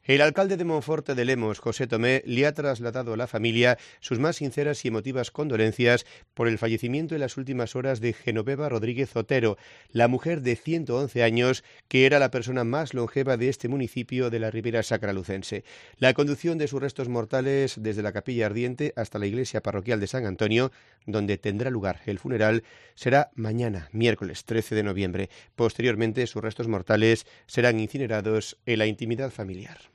El alcalde de Monforte de Lemos, José Tomé, le ha trasladado a la familia sus más sinceras y emotivas condolencias por el fallecimiento en las últimas horas de Genoveva Rodríguez Otero, la mujer de 111 años que era la persona más longeva de este municipio de la Ribera Sacralucense. La conducción de sus restos mortales desde la Capilla Ardiente hasta la iglesia parroquial de San Antonio, donde tendrá lugar el funeral, será mañana, miércoles 13 de noviembre. Posteriormente, sus restos mortales serán incinerados en la intimidad familiar.